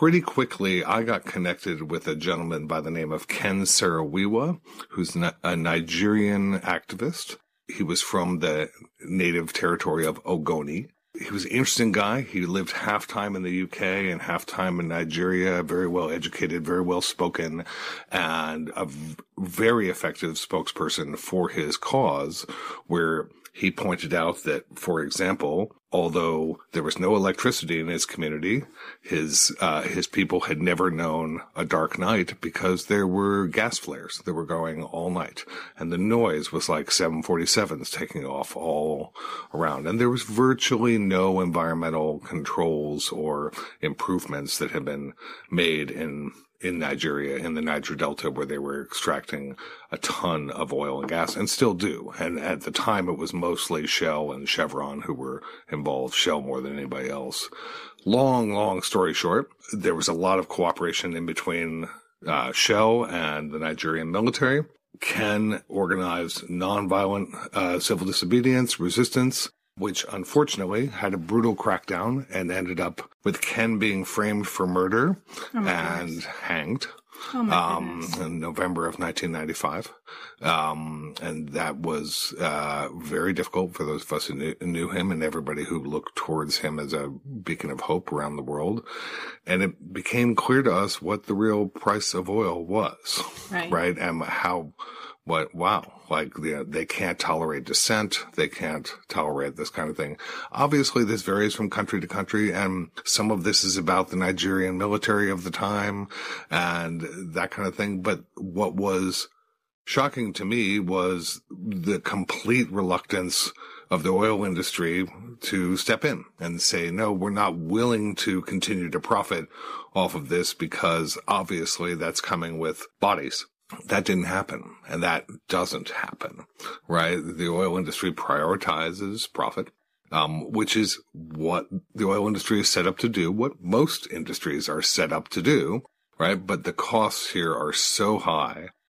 pretty quickly, I got connected with a gentleman by the name of Ken Saro-Wiwa, who's a Nigerian activist. He was from the native territory of Ogoni. He was an interesting guy. He lived half time in the UK and half time in Nigeria, very well educated, very well spoken, and a very effective spokesperson for his cause, where he pointed out that, for example, although there was no electricity in his community, his people had never known a dark night because there were gas flares that were going all night. And the noise was like 747s taking off all around. And there was virtually no environmental controls or improvements that had been made in Nigeria, in the Niger Delta, where they were extracting a ton of oil and gas, and still do. And at the time, it was mostly Shell and Chevron who were involved, Shell more than anybody else. Long story short, there was a lot of cooperation in between Shell and the Nigerian military. Ken organized nonviolent civil disobedience, resistance, which unfortunately had a brutal crackdown and ended up with Ken being framed for murder and hanged in November of 1995. And that was very difficult for those of us who knew him and everybody who looked towards him as a beacon of hope around the world. And it became clear to us what the real price of oil was, right? And they can't tolerate dissent. They can't tolerate this kind of thing. Obviously, this varies from country to country, and some of this is about the Nigerian military of the time and that kind of thing. But what was shocking to me was the complete reluctance of the oil industry to step in and say, no, we're not willing to continue to profit off of this because obviously that's coming with bodies. That didn't happen, and that doesn't happen, right? The oil industry prioritizes profit, which is what the oil industry is set up to do, what most industries are set up to do, right? But the costs here are so high